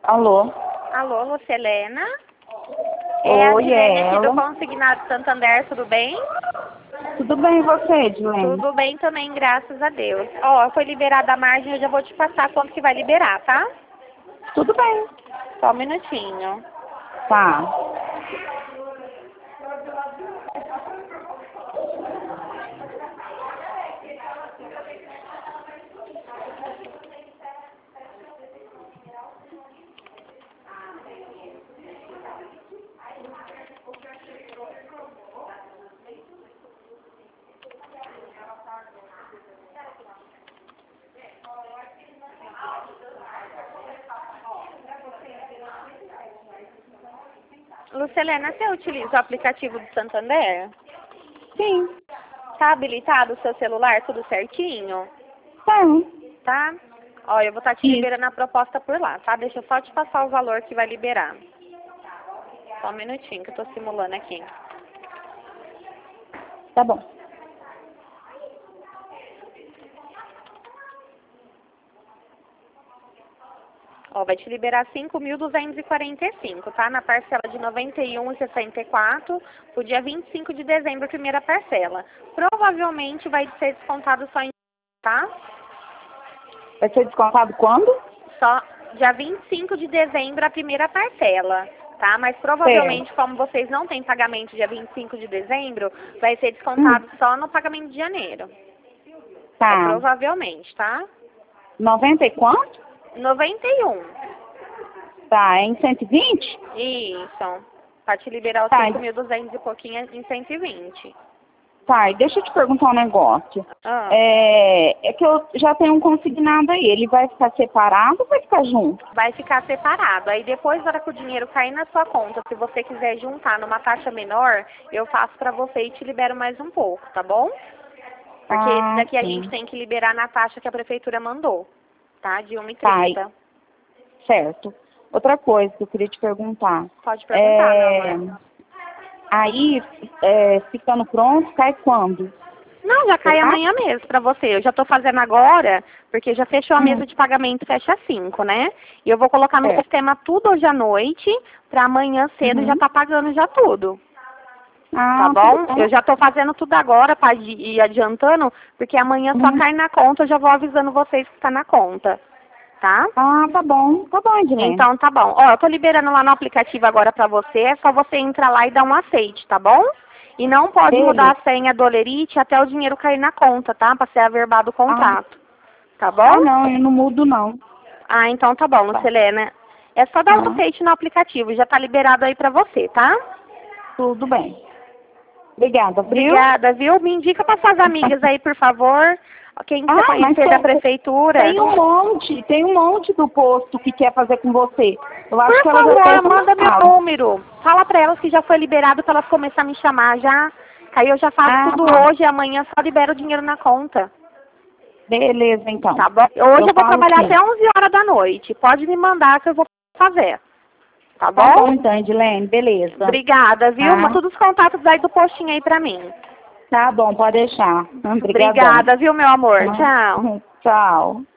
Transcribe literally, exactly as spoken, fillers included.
Alô? Alô, Lucelena? É Oi, a Dilene é aqui do ela. Consignado Santander, tudo bem? Tudo bem e você, Dilene? Tudo bem também, graças a Deus. Ó, foi liberada a margem, eu já vou te passar quanto que vai liberar, tá? Tudo bem. Só um minutinho. Tá. Lucelena, você utiliza o aplicativo do Santander? Sim. Tá habilitado o seu celular, tudo certinho? Tem. Tá? Ó, eu vou estar te Isso. liberando a proposta por lá, tá? Deixa eu só te passar o valor que vai liberar. Só um minutinho que eu tô simulando aqui. Tá bom. Ó, vai te liberar cinco mil duzentos e quarenta e cinco, tá? Na parcela de noventa e um reais e sessenta e quatro centavos, pro dia vinte e cinco de dezembro, a primeira parcela. Provavelmente vai ser descontado só em... tá? Vai ser descontado quando? Só dia vinte e cinco de dezembro, a primeira parcela, tá? Mas provavelmente, como vocês não têm pagamento dia vinte e cinco de dezembro, vai ser descontado Hum. só no pagamento de janeiro. Tá. É, provavelmente, tá? noventa e quanto? noventa e um. Tá, é em cento e vinte? Isso. Pra te liberar os Tá. cinco mil e duzentos e pouquinho em cento e vinte. Tá, e deixa eu te perguntar um negócio. Ah. É, é que eu já tenho um consignado aí. Ele vai ficar separado ou vai ficar junto? Vai ficar separado. Aí depois, na hora que o dinheiro cair na sua conta, se você quiser juntar numa taxa menor, eu faço pra você e te libero mais um pouco, tá bom? Porque Ah, esse daqui a sim. gente tem que liberar na taxa que a prefeitura mandou, tá? De uma e Tá, trinta. certo. Outra coisa que eu queria te perguntar. Pode perguntar, É, meu amor. aí, é, ficando pronto, cai quando? Não, já cai Será? amanhã mesmo pra você. Eu já tô fazendo agora, porque já fechou a Hum. mesa de pagamento, fecha às cinco, né? E eu vou colocar no É. sistema tudo hoje à noite, pra amanhã cedo Uhum. já tá pagando já tudo. Ah, Tá bom? tudo bom. Eu já tô fazendo tudo agora pra ir adiantando, porque amanhã só Uhum. cai na conta, eu já vou avisando vocês que tá na conta. Tá? Ah, tá bom. Tá bom, Edilene. Então tá bom. Ó, eu tô liberando lá no aplicativo agora pra você, é só você entrar lá e dar um aceite, tá bom? E não pode Beleza. mudar a senha do Olerite até o dinheiro cair na conta, tá? Pra ser averbado o Ah, contrato. Tá bom? ah, não, eu não mudo, não. Ah, então tá bom, Tá. Lucelena. É só dar o Tá. aceite no aplicativo, já tá liberado aí pra você, tá? Tudo bem. Obrigada, viu? Obrigada, viu? Me indica para suas amigas aí, por favor. Quem você Ah, mas conhecer tem, da prefeitura. tem um monte, tem um monte do posto que quer fazer com você. Eu acho Por que elas até favor, já manda meu sabem. número. Fala para elas que já foi liberado para elas começarem a me chamar já. Aí eu já faço Ah, tudo tá. hoje e amanhã só libero o dinheiro na conta. Beleza, então. Tá bom? Hoje eu, vou falo trabalhar sim. até onze horas da noite. Pode me mandar que eu vou fazer. Tá Tá bom, bom? então, Edilene, beleza. Obrigada, viu? Ah, Todos os contatos aí do postinho aí pra mim. tá bom, pode deixar. Obrigadão. Obrigada, viu, meu amor? Ah, Tchau. Tchau.